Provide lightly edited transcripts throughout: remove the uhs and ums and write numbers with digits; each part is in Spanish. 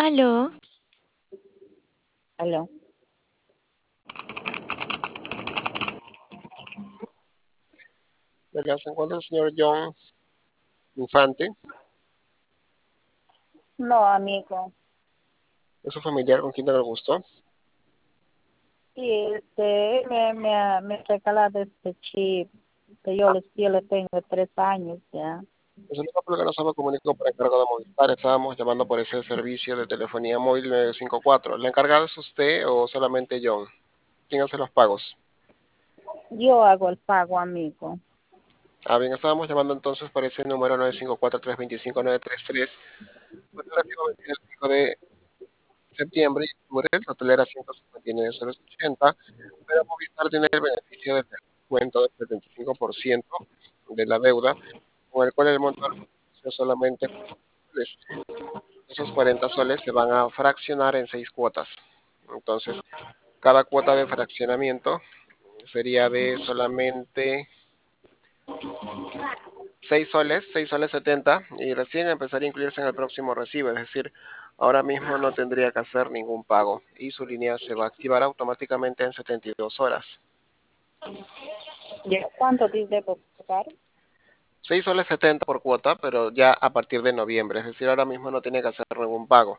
Aló, Aló. ¿Verdad? Se encuentra el señor John Infante, No, amigo. es su familiar con quien tengo el gusto. Sí, me regalado este chip, que yo le tengo 3 años ya. Es el único que nos hemos comunicado por encargo de Movistar. Estábamos llamando por ese servicio de telefonía móvil 954. ¿La encargada es usted o solamente John? ¿Quién hace los pagos? Yo hago el pago, amigo. Ah, bien, estábamos llamando entonces por ese número 954-325-933. Pues el recibo venció el 5 de septiembre y octubre, el total era 159,80, pero Movistar tiene el beneficio del descuento del 75% de la deuda, con el cual el monto es solamente 40 soles. Esos 40 soles se van a fraccionar en 6 cuotas. Entonces, cada cuota de fraccionamiento sería de solamente 6 soles, 6 soles 70, y recién empezaría a incluirse en el próximo recibo, es decir, ahora mismo no tendría que hacer ningún pago y su línea se va a activar automáticamente en 72 horas. ¿Ya cuánto debo pagar? 6 soles 70 por cuota, pero ya a partir de noviembre, es decir, ahora mismo no tiene que hacer ningún pago.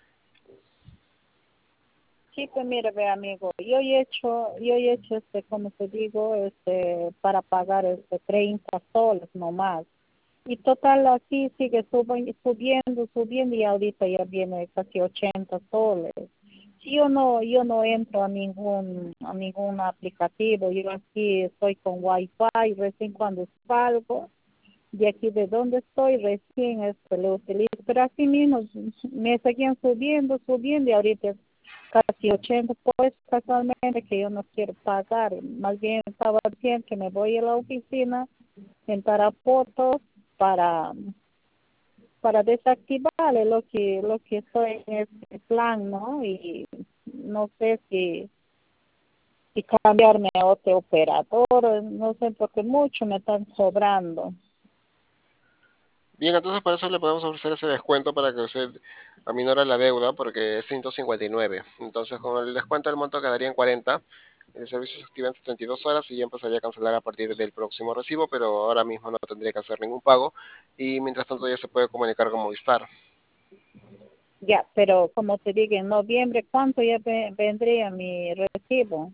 Sí, pues mire, ve, amigo, yo he hecho como te digo, para pagar 30 soles nomás. Y total, así sigue subiendo y ahorita ya viene casi 80 soles. Si yo no entro a ningún aplicativo, yo aquí estoy con Wi-Fi, recién cuando salgo de aquí de donde estoy, recién lo utilizo, pero así mismo me seguían subiendo y ahorita es casi 80, pues casualmente que yo no quiero pagar, más bien estaba diciendo que me voy a la oficina, entrar a fotos para desactivarle lo que estoy en este plan, ¿no? Y no sé si cambiarme a otro operador, no sé, porque mucho me están cobrando. Bien, entonces por eso le podemos ofrecer ese descuento para que usted aminore la deuda, porque es 159. Entonces, con el descuento el monto quedaría en 40. El servicio se activa en 72 horas y ya empezaría a cancelar a partir del próximo recibo, pero ahora mismo no tendría que hacer ningún pago y mientras tanto ya se puede comunicar con Movistar. Ya, pero como te digo, en noviembre, ¿cuánto ya vendría mi recibo?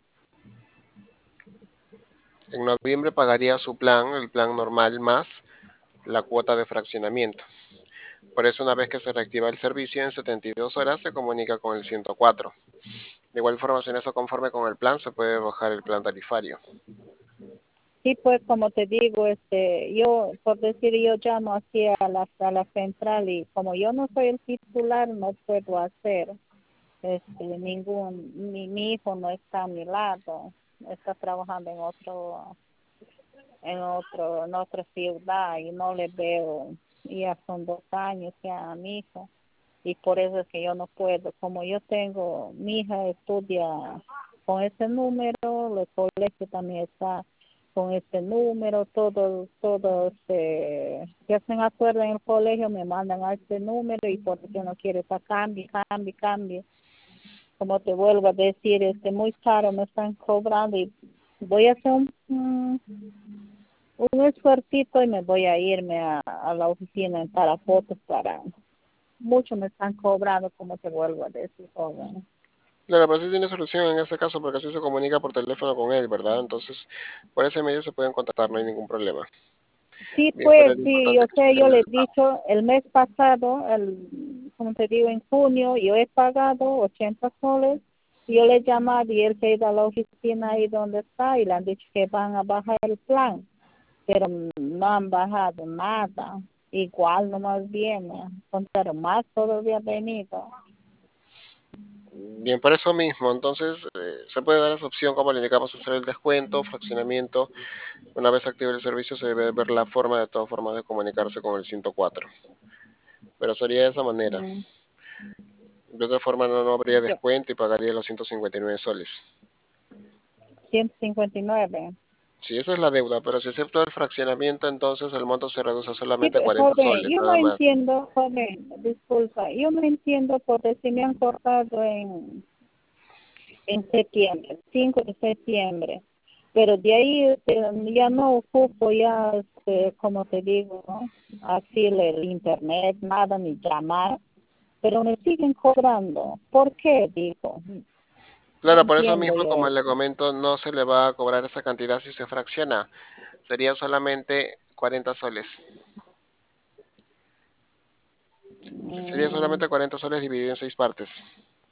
En noviembre pagaría su plan, el plan normal, más la cuota de fraccionamiento. Por eso, una vez que se reactiva el servicio, en 72 horas se comunica con el 104. De igual forma, si no está conforme con el plan, se puede bajar el plan tarifario. Sí, pues como te digo, yo, por decir, yo llamo aquí a la central y como yo no soy el titular, no puedo hacer mi hijo no está a mi lado, está trabajando en otra ciudad y no le veo, ya son 2 años ya a mi hijo y por eso es que yo no puedo, como yo tengo, mi hija estudia con ese número, el colegio también está con ese número, todos que hacen acuerdo en el colegio me mandan a ese número y porque yo no quiero estar cambie, como te vuelvo a decir, muy caro me están cobrando y voy a hacer un esfuercito y me voy a irme a la oficina para fotos para mucho me están cobrando, como te vuelvo a decir, joven. Claro, pero sí tiene solución en ese caso porque así se comunica por teléfono con él, ¿verdad? Entonces, por ese medio se pueden contactar, no hay ningún problema. Sí, Bien, pero pues es sí, importante yo que sé, usted yo haga le he el pago. dicho el mes pasado, como te digo, en junio, yo he pagado 80 soles, y yo le he llamado y él se ha ido a la oficina ahí donde está y le han dicho que van a bajar el plan, pero no han bajado nada, igual nomás viene, contaron más todavía venido. Bien, por eso mismo, entonces se puede dar esa opción como le indicamos hacer el descuento, fraccionamiento. Una vez active el servicio se debe ver la forma de todas formas de comunicarse con el 104. Pero sería de esa manera. Mm, De otra forma no habría yo, descuento y pagaría los 159 soles. 159. Sí, esa es la deuda, pero si acepto el fraccionamiento, entonces el monto se reduce Sí, solamente a 40 joven, soles, yo no nada más. entiendo, joven, disculpa, yo no entiendo porque si me han cortado en septiembre, 5 de septiembre, pero de ahí ya no ocupo ya, como te digo, ¿no? Así el internet, nada, ni llamar, pero me siguen cobrando. ¿Por qué? Digo, no Claro, por eso entiendo mismo, yo como le eso. comento, no se le va a cobrar esa cantidad si se fracciona. Sería solamente 40 soles. Sería Mm, solamente 40 soles dividido en 6 partes.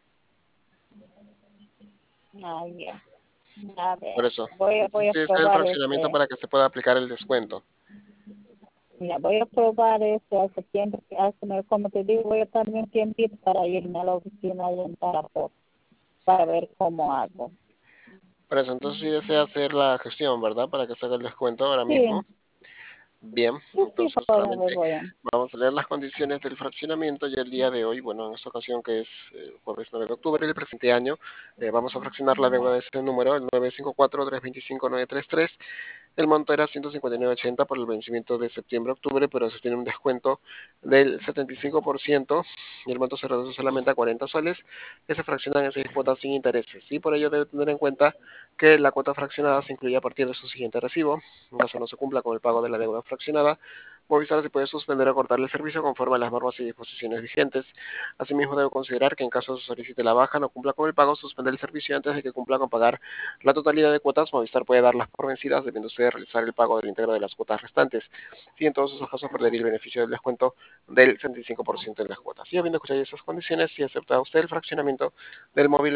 ya. A Por ver, eso. voy Entonces, a sí, ese es el probar fraccionamiento este. para que se pueda aplicar el descuento. Mira, voy a probar eso hace tiempo, como te digo, voy a darme un tiempito para irme a la oficina y entrar para ver cómo hago. Por eso, entonces sí desea hacer la gestión, ¿verdad? Para que se haga el descuento ahora mismo. Sí, Bien, sí, sí, entonces joven, solamente voy a. vamos a leer las condiciones del fraccionamiento y el día de hoy, bueno, en esta ocasión que es jueves 9 de octubre del presente año, vamos a fraccionar la deuda de ese número, el 954-325-933. El monto era 159.80 por el vencimiento de septiembre-octubre, pero se tiene un descuento del 75% y el monto se reduce solamente a 40 soles, que se fraccionan en 6 cuotas sin intereses. Y por ello debe tener en cuenta que la cuota fraccionada se incluye a partir de su siguiente recibo. En caso no se cumpla con el pago de la deuda fraccionada, Movistar se puede suspender o cortar el servicio conforme a las normas y disposiciones vigentes. Asimismo, debe considerar que en caso se solicite la baja, no cumpla con el pago, suspende el servicio antes de que cumpla con pagar la totalidad de cuotas. Movistar puede darlas por vencidas, debiendo usted realizar el pago del íntegro de las cuotas restantes. Y en todos esos casos perdería el beneficio del descuento del 75% de las cuotas. Y habiendo escuchado esas condiciones, si acepta usted el fraccionamiento del móvil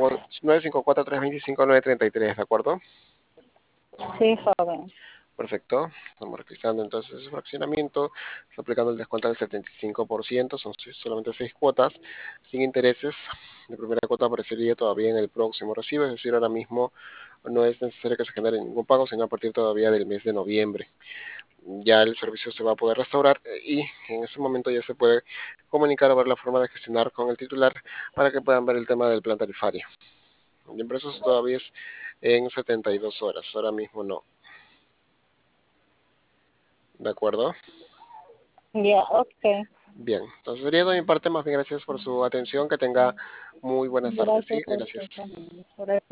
954-325-933, ¿de acuerdo? Sí, joven. Perfecto. Estamos realizando entonces ese fraccionamiento. Está aplicando el descuento del 75%. Son solamente 6 cuotas sin intereses. La primera cuota aparecería todavía en el próximo recibo. Es decir, ahora mismo no es necesario que se genere ningún pago, sino a partir todavía del mes de noviembre. Ya el servicio se va a poder restaurar y en ese momento ya se puede comunicar o ver la forma de gestionar con el titular para que puedan ver el tema del plan tarifario. El impreso todavía es en 72 horas. Ahora mismo no. ¿De acuerdo? Ya, ok. Bien, entonces sería de mi parte, más bien gracias por su atención, que tenga muy buenas tardes, ¿sí? Gracias a usted Gracias. también por